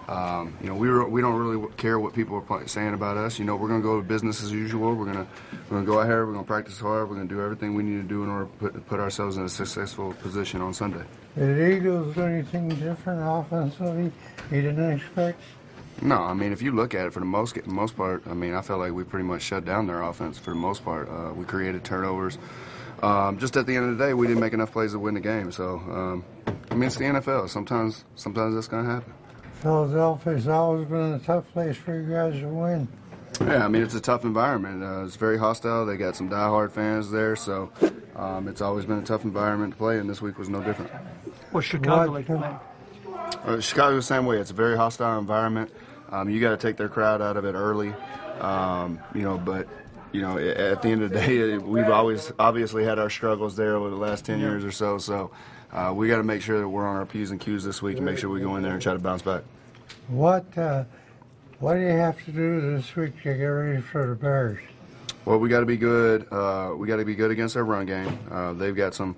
You know, we don't really care what people are saying about us. You know, we're going to go to business as usual. We're going to go out here. We're going to practice hard. We're going to do everything we need to do in order to put ourselves in a successful position on Sunday. Did the Eagles do anything different offensively you didn't expect? No, I mean, if you look at it for the most part, I mean, I felt like we pretty much shut down their offense for the most part. We created turnovers. Just at the end of the day, we didn't make enough plays to win the game. So, I mean, it's the NFL. Sometimes that's going to happen. Philadelphia's always been a tough place for you guys to win. Yeah, I mean, it's a tough environment. It's very hostile. They got some diehard fans there, so it's always been a tough environment to play, and this week was no different. What's Chicago like tonight? Chicago the same way. It's a very hostile environment. You got to take their crowd out of it early, you know. But you know, at the end of the day, we've always obviously had our struggles there over the last 10 years or so. So we got to make sure that we're on our P's and Q's this week and make sure we go in there and try to bounce back. What do you have to do this week to get ready for the Bears? Well, we got to be good. We got to be good against their run game. They've got some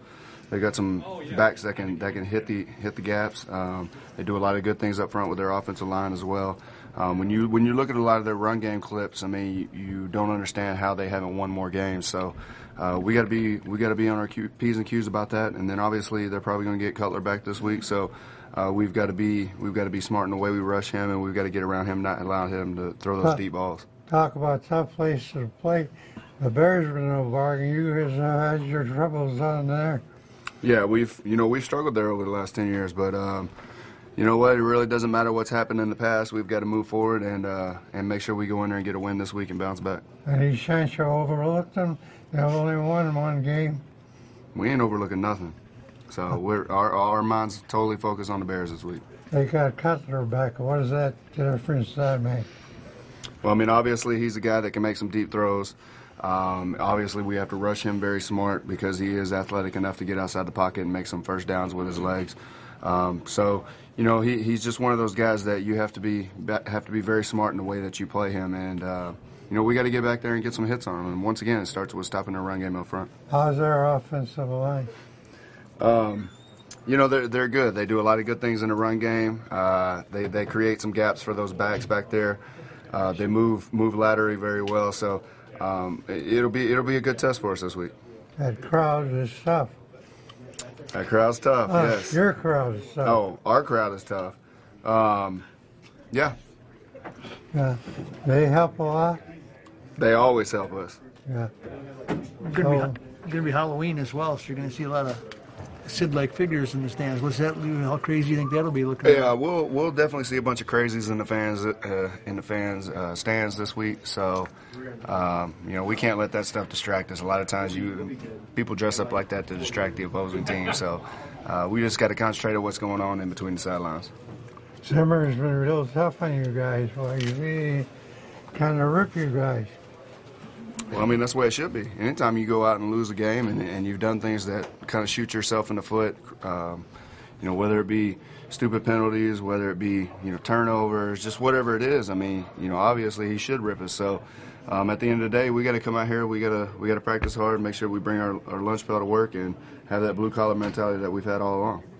backs that can hit the gaps. They do a lot of good things up front with their offensive line as well. When you look at a lot of their run game clips, I mean, you don't understand how they haven't won more games. So we got to be on our P's and Q's about that. And then obviously they're probably going to get Cutler back this week. So we've got to be smart in the way we rush him, and we've got to get around him, not allow him to throw those deep balls. Talk about tough place to play. The Bears were no bargain. You guys had your troubles down there. Yeah, we've struggled there over the last 10 years, but you know what? It really doesn't matter what's happened in the past. We've got to move forward and make sure we go in there and get a win this week and bounce back. Any chance you overlooked them? They've only won one game. We ain't overlooking nothing. So our mind's totally focused on the Bears this week. They got Cutler back. What does that difference that make? Well, I mean, obviously he's a guy that can make some deep throws. Obviously, we have to rush him very smart because he is athletic enough to get outside the pocket and make some first downs with his legs. So, you know, he's just one of those guys that you have to be very smart in the way that you play him. And, you know, we got to get back there and get some hits on him. And once again, it starts with stopping their run game up front. How's their offensive line? You know, they're good. They do a lot of good things in the run game. They create some gaps for those backs back there. They move laterally very well. So it'll be a good test for us this week. That crowd is tough. That crowd's tough. Yes. Your crowd is tough. Oh, our crowd is tough. Yeah. Yeah. They help a lot. They always help us. Yeah. Going to be Halloween as well, so you're going to see a lot of Sid-like figures in the stands. What's that? How crazy do you think that'll be looking? Yeah, we'll definitely see a bunch of crazies in the fans stands this week. So, you know, we can't let that stuff distract us. A lot of times, people dress up like that to distract the opposing team. So, we just got to concentrate on what's going on in between the sidelines. Zimmer's been real tough on you guys. Well, you really kind of rip you guys. Well, I mean, that's the way it should be. Anytime you go out and lose a game and you've done things that kind of shoot yourself in the foot, you know, whether it be stupid penalties, whether it be, you know, turnovers, just whatever it is, I mean, you know, obviously he should rip us. So at the end of the day, we got to come out here, we got to practice hard, make sure we bring our lunch pail to work and have that blue-collar mentality that we've had all along.